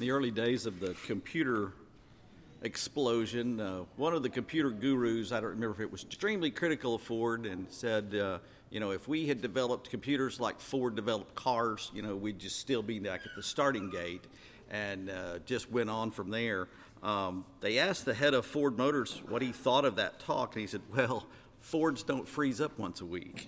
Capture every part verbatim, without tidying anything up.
In the early days of the computer explosion, uh, one of the computer gurus, I don't remember if it was extremely critical of Ford, and said, uh, you know, if we had developed computers like Ford developed cars, you know, we'd just still be back at the starting gate, and uh, just went on from there. Um, they asked the head of Ford Motors what he thought of that talk, and he said, well, Fords don't freeze up once a week.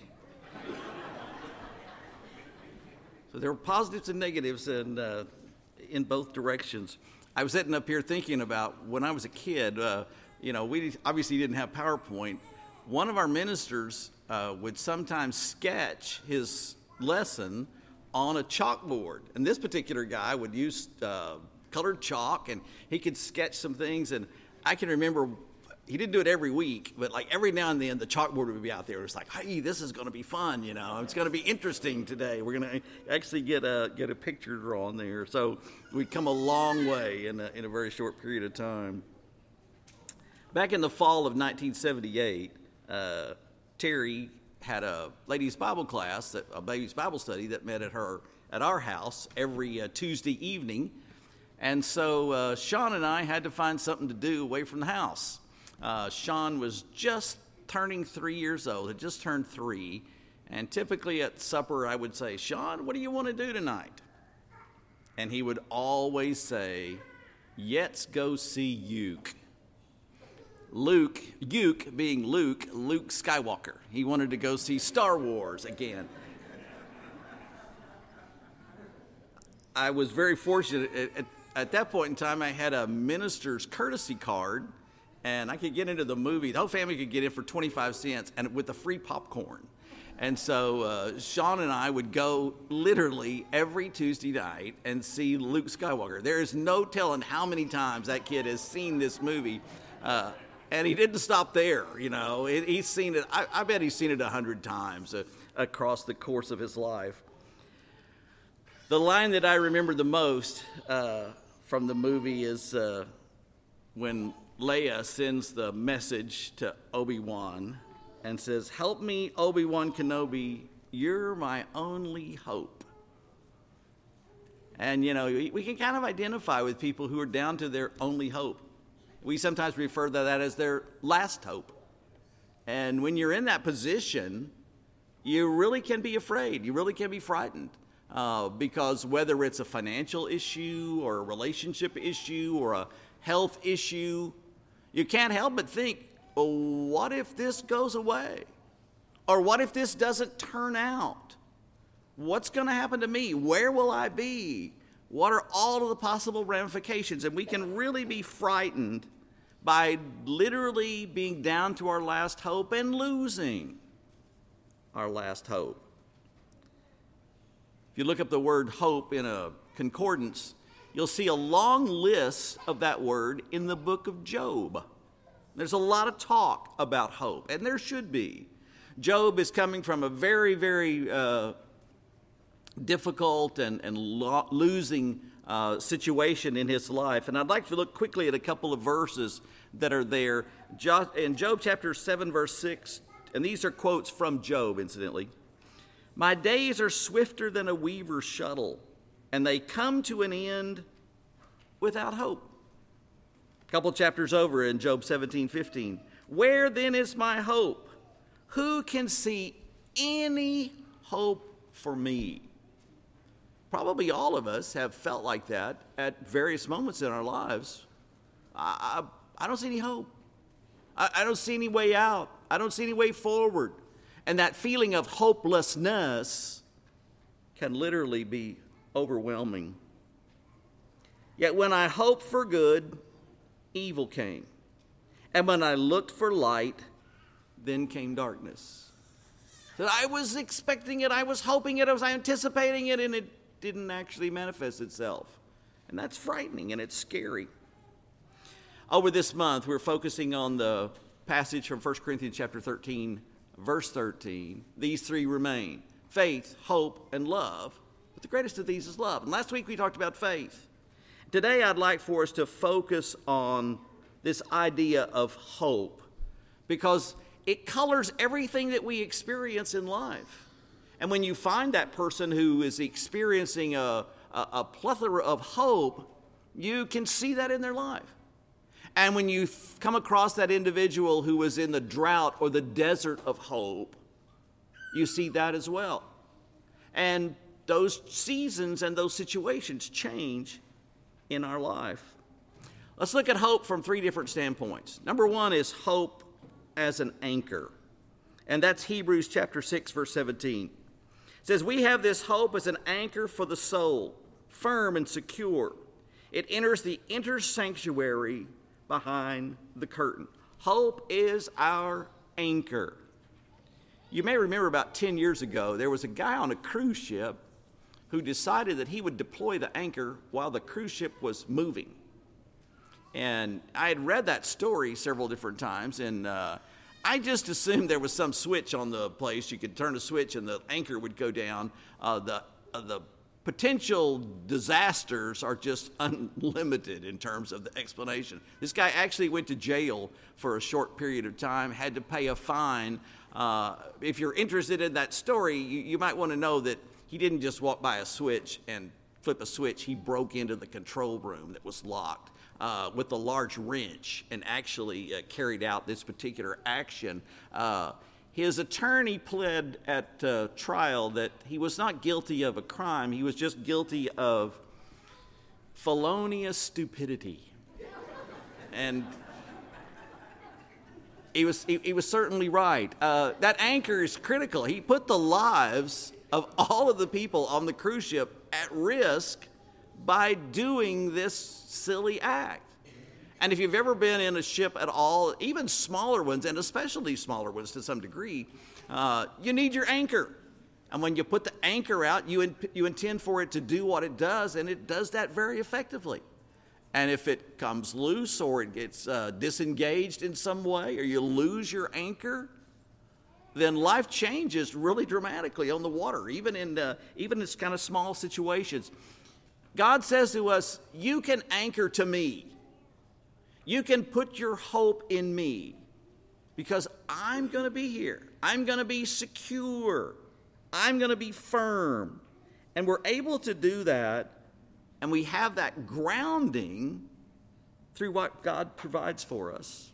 So there were positives and negatives, and uh, in both directions. I was sitting up here thinking about when I was a kid, uh, you know, we obviously didn't have PowerPoint. One of our ministers uh, would sometimes sketch his lesson on a chalkboard. And this particular guy would use uh, colored chalk, and he could sketch some things. And I can remember, he didn't do it every week, but like every now and then the chalkboard would be out there. It was like, hey, this is going to be fun, you know. It's going to be interesting today. We're going to actually get a get a picture drawn there. So we've come a long way in a, in a very short period of time. Back in the fall of nineteen seventy-eight, uh, Terry had a ladies' Bible class, that, a ladies' Bible study that met at her at our house every uh, Tuesday evening. And so uh, Sean and I had to find something to do away from the house. Uh, Sean was just turning three years old, had just turned three, and typically at supper I would say, Sean, what do you want to do tonight? And he would always say, let's go see Uke. Luke, Uke being Luke, Luke Skywalker. He wanted to go see Star Wars again. I was very fortunate. At, at, at that point in time, I had a minister's courtesy card, and I could get into the movie. The whole family could get in for twenty-five cents, and with the free popcorn. And so uh, Sean and I would go literally every Tuesday night and see Luke Skywalker. There is no telling how many times that kid has seen this movie. Uh, and he didn't stop there, you know. It, he's seen it, I, I bet he's seen it a hundred times uh, across the course of his life. The line that I remember the most uh, from the movie is uh, when Leia sends the message to Obi-Wan and says, help me, Obi-Wan Kenobi, you're my only hope. And, you know, we can kind of identify with people who are down to their only hope. We sometimes refer to that as their last hope. And when you're in that position, you really can be afraid. You really can be frightened. Uh, because whether it's a financial issue or a relationship issue or a health issue, you can't help but think, well, what if this goes away? Or what if this doesn't turn out? What's going to happen to me? Where will I be? What are all of the possible ramifications? And we can really be frightened by literally being down to our last hope and losing our last hope. If you look up the word hope in a concordance, you'll see a long list of that word in the book of Job. There's a lot of talk about hope, and there should be. Job is coming from a very, very uh, difficult and, and lo- losing uh, situation in his life. And I'd like to look quickly at a couple of verses that are there. Jo- in Job chapter seven, verse six, and these are quotes from Job, incidentally. My days are swifter than a weaver's shuttle, and they come to an end without hope. A couple chapters over in Job seventeen fifteen. Where then is my hope? Who can see any hope for me? Probably all of us have felt like that at various moments in our lives. I, I, I don't see any hope. I, I don't see any way out. I don't see any way forward. And that feeling of hopelessness can literally be overwhelming. Yet when I hoped for good, evil came. And when I looked for light, then came darkness. So I was expecting it, I was hoping it, I was anticipating it, and it didn't actually manifest itself. And that's frightening and it's scary. Over this month, we're focusing on the passage from First Corinthians chapter thirteen, verse thirteen. These three remain: faith, hope, and love. But the greatest of these is love. And last week we talked about faith. Today I'd like for us to focus on this idea of hope, because it colors everything that we experience in life. And when you find that person who is experiencing a, a, a plethora of hope, you can see that in their life. And when you come across that individual who was in the drought or the desert of hope, you see that as well. And those seasons and those situations change in our life. Let's look at hope from three different standpoints. Number one is hope as an anchor. And that's Hebrews chapter six, verse seventeen. It says, we have this hope as an anchor for the soul, firm and secure. It enters the inner sanctuary behind the curtain. Hope is our anchor. You may remember about ten years ago, there was a guy on a cruise ship who decided that he would deploy the anchor while the cruise ship was moving. And I had read that story several different times, and uh, I just assumed there was some switch on the place. You could turn a switch and the anchor would go down. Uh, the, uh, the potential disasters are just unlimited in terms of the explanation. This guy actually went to jail for a short period of time, had to pay a fine. Uh, if you're interested in that story, you, you might want to know that he didn't just walk by a switch and flip a switch. He broke into the control room that was locked uh, with a large wrench and actually uh, carried out this particular action. Uh, his attorney pled at uh, trial that he was not guilty of a crime. He was just guilty of felonious stupidity. And he was, he, he was certainly right. Uh, that anchor is critical. He put the lives of all of the people on the cruise ship at risk by doing this silly act. And if you've ever been in a ship at all, even smaller ones, and especially smaller ones to some degree, uh, you need your anchor. And when you put the anchor out, you, in, you intend for it to do what it does, and it does that very effectively. And if it comes loose or it gets uh, disengaged in some way, or you lose your anchor, then life changes really dramatically on the water, even in uh, even in this kind of small situations. God says to us, you can anchor to me. You can put your hope in me because I'm going to be here. I'm going to be secure. I'm going to be firm. And we're able to do that, and we have that grounding through what God provides for us.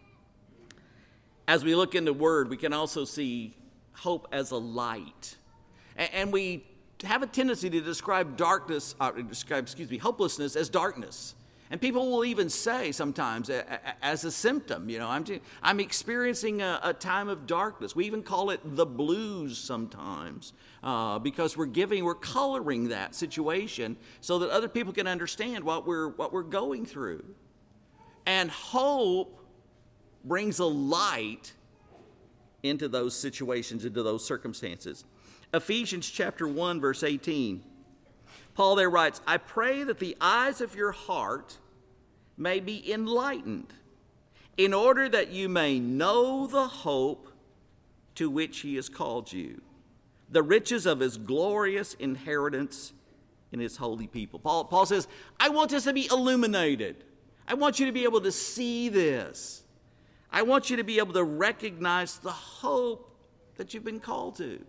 As we look in the Word, we can also see hope as a light. And we have a tendency to describe darkness, uh, describe, excuse me, hopelessness as darkness. And people will even say sometimes a, a, as a symptom, you know, I'm, I'm experiencing a, a time of darkness. We even call it the blues sometimes uh, because we're giving, we're coloring that situation so that other people can understand what we're, what we're going through. And hope brings a light into those situations, into those circumstances. Ephesians chapter one, verse eighteen. Paul there writes, I pray that the eyes of your heart may be enlightened, in order that you may know the hope to which he has called you, the riches of his glorious inheritance in his holy people. Paul, Paul says, I want this to be illuminated. I want you to be able to see this. I want you to be able to recognize the hope that you've been called to.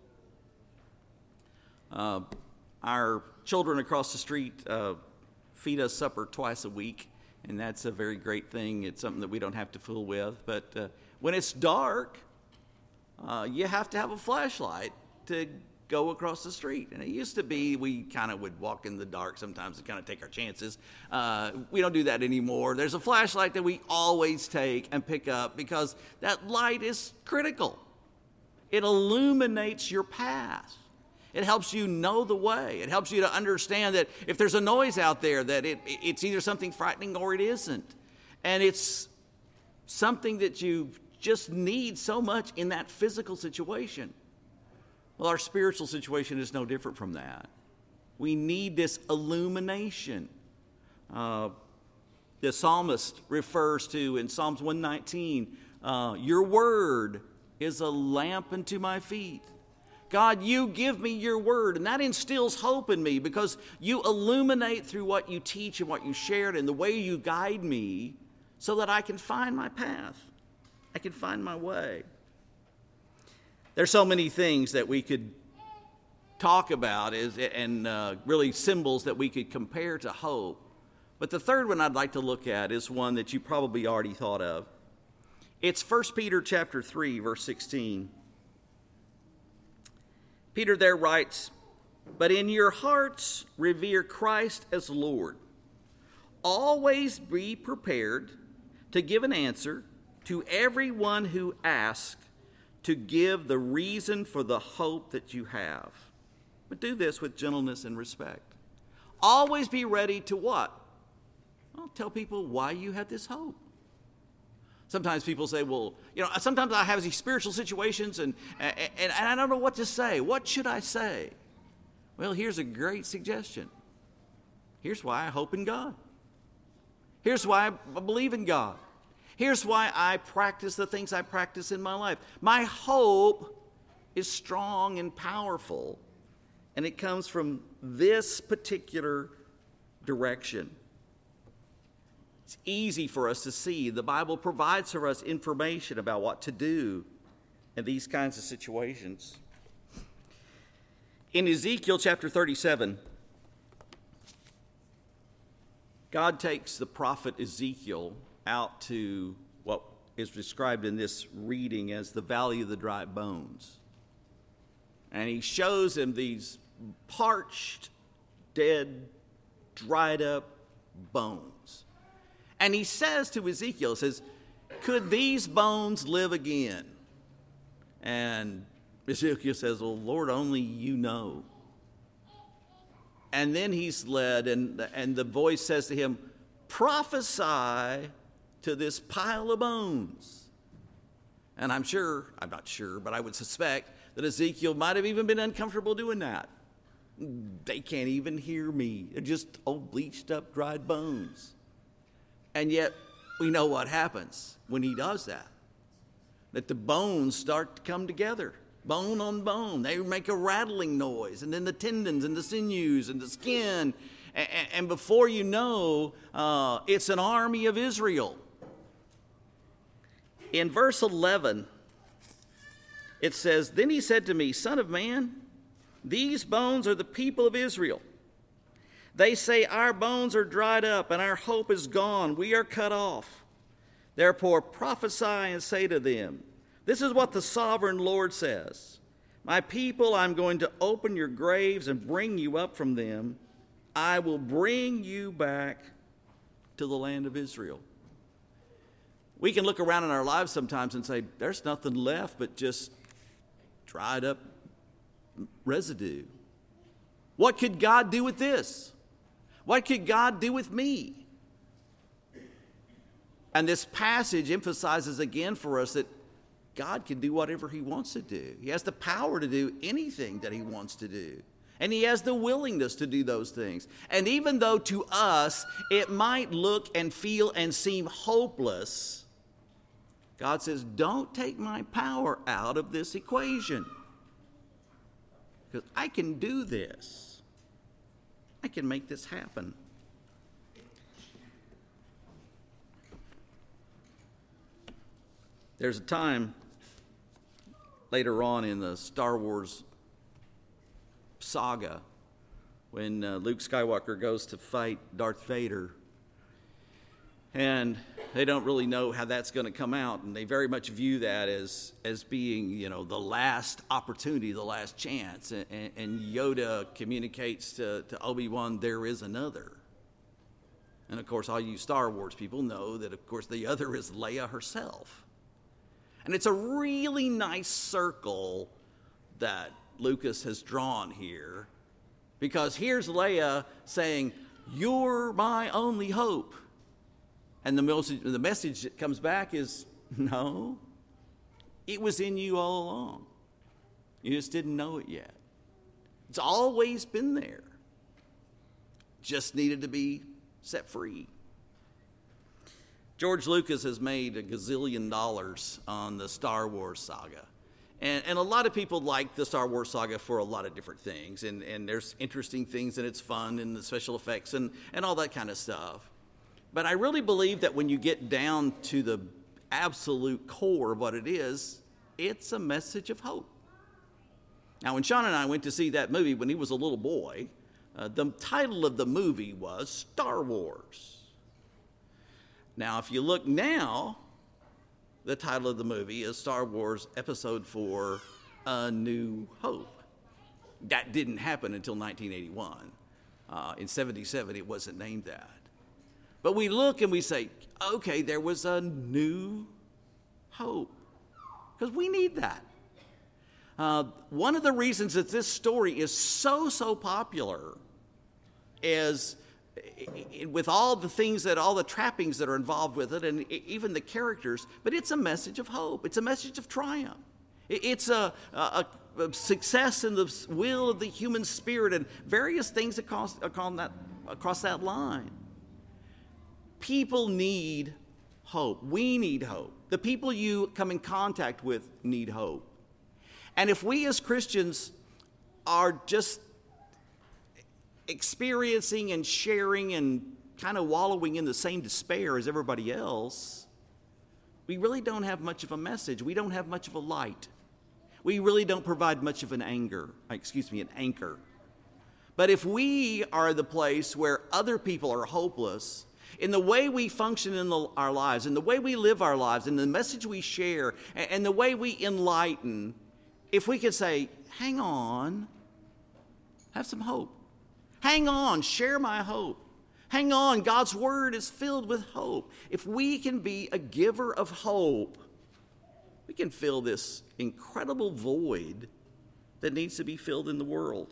Uh, our children across the street uh, feed us supper twice a week, and that's a very great thing. It's something that we don't have to fool with. But uh, when it's dark, uh, you have to have a flashlight to go across the street. And it used to be we kind of would walk in the dark sometimes to kind of take our chances. Uh, we don't do that anymore. There's a flashlight that we always take and pick up because that light is critical. It illuminates your path. It helps you know the way. It helps you to understand that if there's a noise out there, that it, it's either something frightening or it isn't. And it's something that you just need so much in that physical situation. Well, our spiritual situation is no different from that. We need this illumination. Uh, the psalmist refers to in Psalms one nineteen, uh, your word is a lamp unto my feet. God, you give me your word, and that instills hope in me because you illuminate through what you teach and what you shared and the way you guide me so that I can find my path. I can find my way. There's so many things that we could talk about as, and uh, really symbols that we could compare to hope. But the third one I'd like to look at is one that you probably already thought of. It's First Peter chapter three, verse sixteen. Peter there writes, "But in your hearts revere Christ as Lord. Always be prepared to give an answer to everyone who asks, to give the reason for the hope that you have. But do this with gentleness and respect." Always be ready to what? Well, tell people why you have this hope. Sometimes people say, well, you know, sometimes I have these spiritual situations and, and, and I don't know what to say. What should I say? Well, here's a great suggestion. Here's why I hope in God. Here's why I believe in God. Here's why I practice the things I practice in my life. My hope is strong and powerful, and it comes from this particular direction. It's easy for us to see. The Bible provides for us information about what to do in these kinds of situations. In Ezekiel chapter thirty-seven, God takes the prophet Ezekiel out to what is described in this reading as the valley of the dry bones. And he shows him these parched, dead, dried up bones. And he says to Ezekiel, says, "Could these bones live again?" And Ezekiel says, "Well, Lord, only you know." And then he's led, and, and the voice says to him, "Prophesy to this pile of bones." And I'm sure, I'm not sure, but I would suspect that Ezekiel might have even been uncomfortable doing that. They can't even hear me. They're just old bleached up, dried bones. And yet, we know what happens when he does that. That the bones start to come together, bone on bone. They make a rattling noise, and then the tendons and the sinews and the skin. And, and before you know, uh, it's an army of Israel. In verse eleven, it says, "Then he said to me, Son of man, these bones are the people of Israel. They say, our bones are dried up and our hope is gone. We are cut off. Therefore prophesy and say to them, this is what the sovereign Lord says. My people, I'm going to open your graves and bring you up from them. I will bring you back to the land of Israel." We can look around in our lives sometimes and say, there's nothing left but just dried up residue. What could God do with this? What could God do with me? And this passage emphasizes again for us that God can do whatever he wants to do. He has the power to do anything that he wants to do. And he has the willingness to do those things. And even though to us it might look and feel and seem hopeless, God says, don't take my power out of this equation. Because I can do this. I can make this happen. There's a time later on in the Star Wars saga when uh, Luke Skywalker goes to fight Darth Vader. And they don't really know how that's going to come out, and they very much view that as as being, you know, the last opportunity, the last chance. And, and Yoda communicates to, to Obi-Wan, there is another. And of course, all you Star Wars people know that, of course, the other is Leia herself. And it's a really nice circle that Lucas has drawn here, because here's Leia saying, "You're my only hope." And the message, the message that comes back is, no, it was in you all along. You just didn't know it yet. It's always been there. Just needed to be set free. George Lucas has made a gazillion dollars on the Star Wars saga. And, and a lot of people like the Star Wars saga for a lot of different things. And, and there's interesting things, and it's fun, and the special effects, and, and all that kind of stuff. But I really believe that when you get down to the absolute core of what it is, it's a message of hope. Now, when Sean and I went to see that movie when he was a little boy, Uh, the title of the movie was Star Wars. Now, if you look now, the title of the movie is Star Wars Episode four, A New Hope. That didn't happen until nineteen eighty-one. Uh, in seventy-seven, it wasn't named that. But we look and we say, okay, there was a new hope. Because we need that. Uh, one of the reasons that this story is so, so popular is with all the things that, all the trappings that are involved with it, and even the characters, but it's a message of hope. It's a message of triumph. It's a, a, a success in the will of the human spirit and various things across, across, that, across that line. People need hope. We need hope. The people you come in contact with need hope. And if we as Christians are just experiencing and sharing and kind of wallowing in the same despair as everybody else, we really don't have much of a message. We don't have much of a light. We really don't provide much of an anger, excuse me, an anchor. But if we are the place where other people are hopeless, in the way we function in the, our lives, in the way we live our lives, in the message we share, and, and the way we enlighten, if we could say, hang on, have some hope. Hang on, share my hope. Hang on, God's word is filled with hope. If we can be a giver of hope, we can fill this incredible void that needs to be filled in the world.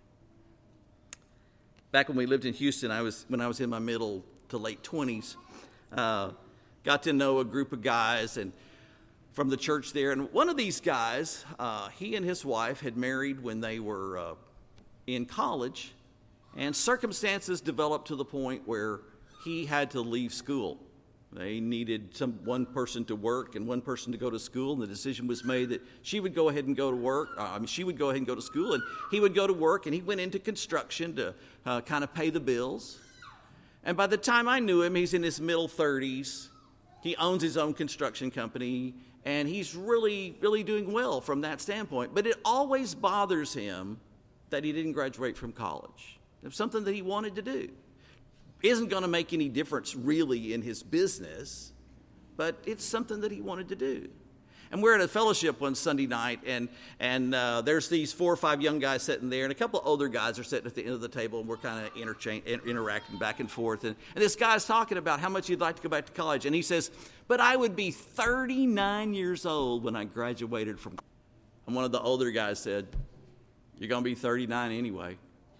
Back when we lived in Houston, I was when I was in my middle to late twenties, uh, got to know a group of guys and from the church there. And one of these guys, uh, he and his wife had married when they were uh, in college, and circumstances developed to the point where he had to leave school. They needed some one person to work and one person to go to school, and the decision was made that she would go ahead and go to work. Uh, I mean, she would go ahead and go to school, and he would go to work, and he went into construction to uh, kind of pay the bills. And by the time I knew him, he's in his middle thirties. He owns his own construction company, and he's really, really doing well from that standpoint. But it always bothers him that he didn't graduate from college. It's something that he wanted to do. Isn't going to make any difference really in his business, but it's something that he wanted to do. And we're at a fellowship one Sunday night, and and uh, there's these four or five young guys sitting there, and a couple of older guys are sitting at the end of the table, and we're kind of intercha- interacting back and forth. And, and this guy's talking about how much he'd like to go back to college, and he says, but I would be thirty-nine years old when I graduated from college. And one of the older guys said, you're going to be thirty-nine anyway.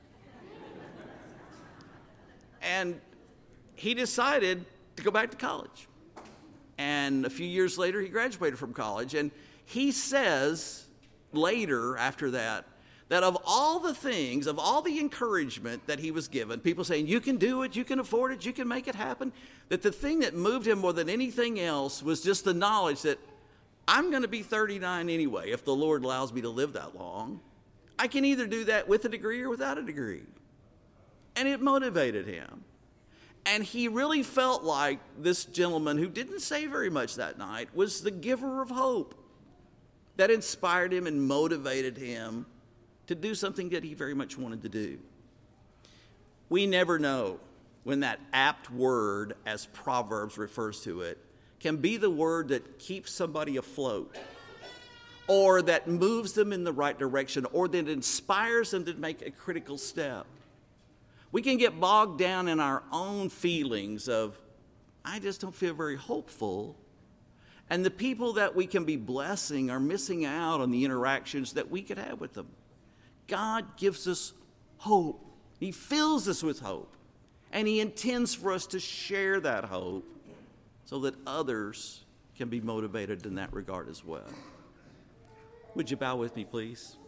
And he decided to go back to college. And a few years later, he graduated from college. And he says later, after that, that of all the things, of all the encouragement that he was given, people saying, you can do it, you can afford it, you can make it happen, that the thing that moved him more than anything else was just the knowledge that I'm going to be thirty-nine anyway, if the Lord allows me to live that long. I can either do that with a degree or without a degree. And it motivated him. And he really felt like this gentleman, who didn't say very much that night, was the giver of hope that inspired him and motivated him to do something that he very much wanted to do. We never know when that apt word, as Proverbs refers to it, can be the word that keeps somebody afloat, or that moves them in the right direction, or that inspires them to make a critical step. We can get bogged down in our own feelings of, I just don't feel very hopeful. And the people that we can be blessing are missing out on the interactions that we could have with them. God gives us hope. He fills us with hope. And he intends for us to share that hope so that others can be motivated in that regard as well. Would you bow with me, please?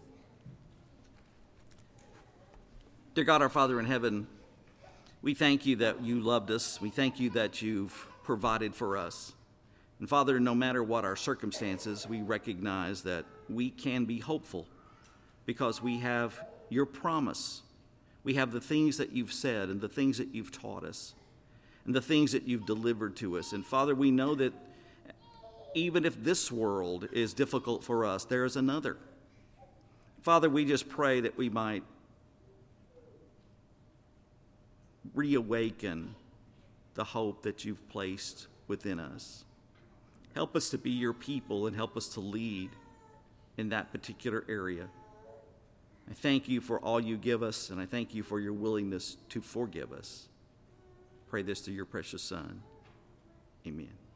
Dear God, our Father in heaven, we thank you that you loved us. We thank you that you've provided for us. And Father, no matter what our circumstances, we recognize that we can be hopeful because we have your promise. We have the things that you've said and the things that you've taught us and the things that you've delivered to us. And Father, we know that even if this world is difficult for us, there is another. Father, we just pray that we might reawaken the hope that you've placed within us. Help us to be your people and help us to lead in that particular area. I thank you for all you give us, and I thank you for your willingness to forgive us. Pray this through your precious Son. Amen.